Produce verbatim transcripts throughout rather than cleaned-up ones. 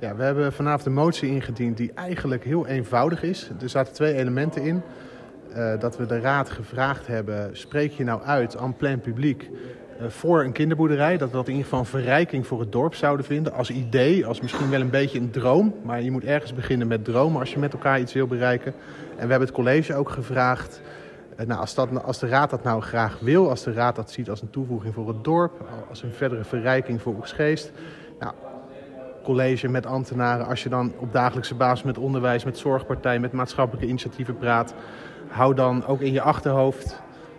Ja, we hebben vanavond een motie ingediend die eigenlijk heel eenvoudig is. Er zaten twee elementen in. Uh, dat we de raad gevraagd hebben, spreek je nou uit en plein publiek uh, voor een kinderboerderij. Dat we dat in ieder geval een verrijking voor het dorp zouden vinden. Als idee, als misschien wel een beetje een droom. Maar je moet ergens beginnen met dromen als je met elkaar iets wil bereiken. En we hebben het college ook gevraagd. Uh, nou, als, dat, als de raad dat nou graag wil, als de raad dat ziet als een toevoeging voor het dorp. Als een verdere verrijking voor Oegstgeest. Nou, college met ambtenaren, als je dan op dagelijkse basis met onderwijs, met zorgpartij, met maatschappelijke initiatieven praat. Hou dan ook in je achterhoofd,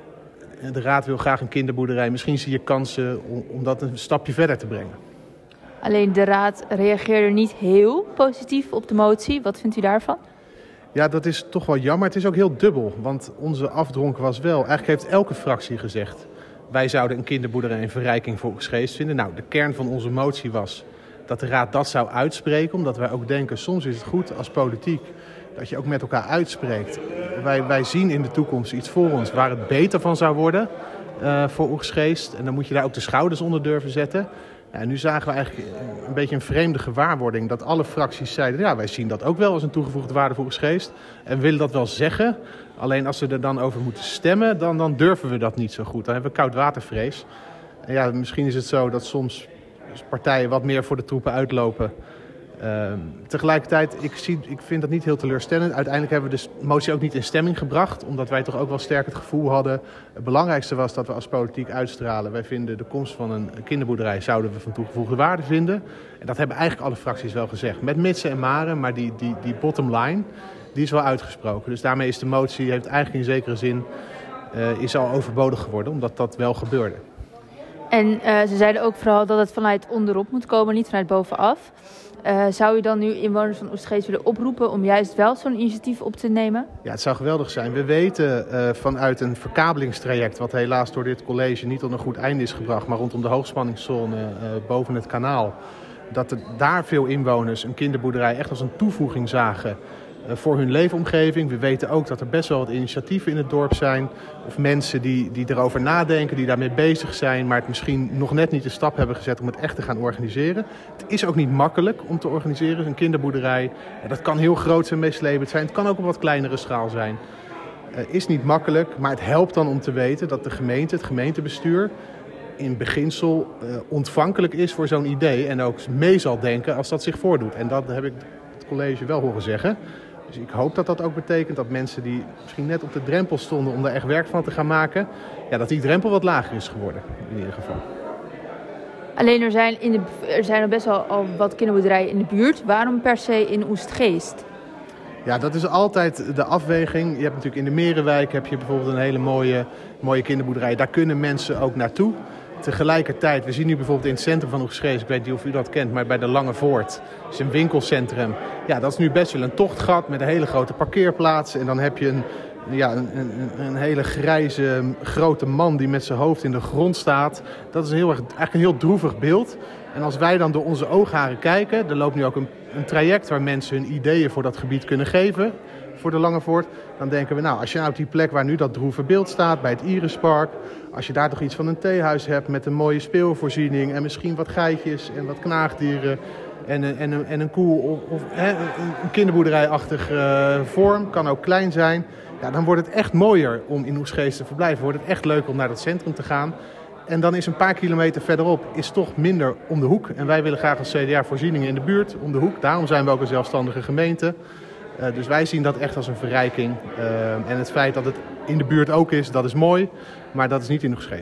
de raad wil graag een kinderboerderij. Misschien zie je kansen om, om dat een stapje verder te brengen. Alleen de raad reageerde niet heel positief op de motie. Wat vindt u daarvan? Ja, dat is toch wel jammer. Het is ook heel dubbel. Want onze afdronk was wel, eigenlijk heeft elke fractie gezegd, wij zouden een kinderboerderij een verrijking voor Oegstgeest vinden. Nou, de kern van onze motie was dat de raad dat zou uitspreken. Omdat wij ook denken, soms is het goed als politiek dat je ook met elkaar uitspreekt. Wij, wij zien in de toekomst iets voor ons waar het beter van zou worden uh, voor Oegstgeest. En dan moet je daar ook de schouders onder durven zetten. Ja, en nu zagen we eigenlijk een beetje een vreemde gewaarwording dat alle fracties zeiden, ja, wij zien dat ook wel als een toegevoegde waarde voor Oegstgeest. En willen dat wel zeggen. Alleen als we er dan over moeten stemmen, dan, dan durven we dat niet zo goed. Dan hebben we koudwatervrees. En ja, misschien is het zo dat soms partijen wat meer voor de troepen uitlopen. Uh, tegelijkertijd, ik, zie, ik vind dat niet heel teleurstellend. Uiteindelijk hebben we de motie ook niet in stemming gebracht. Omdat wij toch ook wel sterk het gevoel hadden. Het belangrijkste was dat we als politiek uitstralen. Wij vinden de komst van een kinderboerderij zouden we van toegevoegde waarde vinden. En dat hebben eigenlijk alle fracties wel gezegd. Met mitsen en maren, maar die, die, die bottom line, die is wel uitgesproken. Dus daarmee is de motie, heeft eigenlijk in zekere zin, uh, is al overbodig geworden. Omdat dat wel gebeurde. En uh, ze zeiden ook vooral dat het vanuit onderop moet komen, niet vanuit bovenaf. Uh, zou u dan nu inwoners van Oegstgeest willen oproepen om juist wel zo'n initiatief op te nemen? Ja, het zou geweldig zijn. We weten uh, vanuit een verkabelingstraject, wat helaas door dit college niet tot een goed einde is gebracht, maar rondom de hoogspanningszone uh, boven het kanaal, dat er daar veel inwoners een kinderboerderij echt als een toevoeging zagen uh, voor hun leefomgeving. We weten ook dat er best wel wat initiatieven in het dorp zijn, of mensen die, die erover nadenken, die daarmee bezig zijn, maar het misschien nog net niet de stap hebben gezet om het echt te gaan organiseren. Het is ook niet makkelijk om te organiseren. Een kinderboerderij, dat kan heel groot zijn, meeslepend zijn. Het kan ook op wat kleinere schaal zijn. Uh, is niet makkelijk, maar het helpt dan om te weten dat de gemeente, het gemeentebestuur, in beginsel uh, ontvankelijk is voor zo'n idee en ook mee zal denken als dat zich voordoet. En dat heb ik het college wel horen zeggen. Dus ik hoop dat dat ook betekent dat mensen die misschien net op de drempel stonden om daar echt werk van te gaan maken, ja, dat die drempel wat lager is geworden, in ieder geval. Alleen er zijn, in de, er zijn er best wel al wat kinderboerderijen in de buurt. Waarom per se in Oegstgeest? Ja, dat is altijd de afweging. Je hebt natuurlijk in de Merenwijk heb je bijvoorbeeld een hele mooie, mooie kinderboerderij. Daar kunnen mensen ook naartoe. Tegelijkertijd, we zien nu bijvoorbeeld in het centrum van Oegstgeest, ik weet niet of u dat kent, maar bij de Lange Voort is een winkelcentrum. Ja, dat is nu best wel een tochtgat met een hele grote parkeerplaats. En dan heb je een, ja, een, een, een hele grijze, grote man die met zijn hoofd in de grond staat. Dat is een heel erg, eigenlijk een heel droevig beeld. En als wij dan door onze oogharen kijken, er loopt nu ook een, een traject waar mensen hun ideeën voor dat gebied kunnen geven, voor de Lange Voort, dan denken we, nou, als je nou op die plek waar nu dat droeve beeld staat, bij het Irispark, als je daar toch iets van een theehuis hebt met een mooie speelvoorziening en misschien wat geitjes en wat knaagdieren en een, en een, en een koe of, of hè, een kinderboerderijachtige uh, vorm, kan ook klein zijn, ja, dan wordt het echt mooier om in Oegstgeest te verblijven. Wordt het echt leuk om naar dat centrum te gaan. En dan is een paar kilometer verderop is toch minder om de hoek. En wij willen graag als C D A voorzieningen in de buurt om de hoek. Daarom zijn we ook een zelfstandige gemeente. Uh, dus wij zien dat echt als een verrijking. Uh, en het feit dat het in de buurt ook is, dat is mooi. Maar dat is niet in Oegstgeest.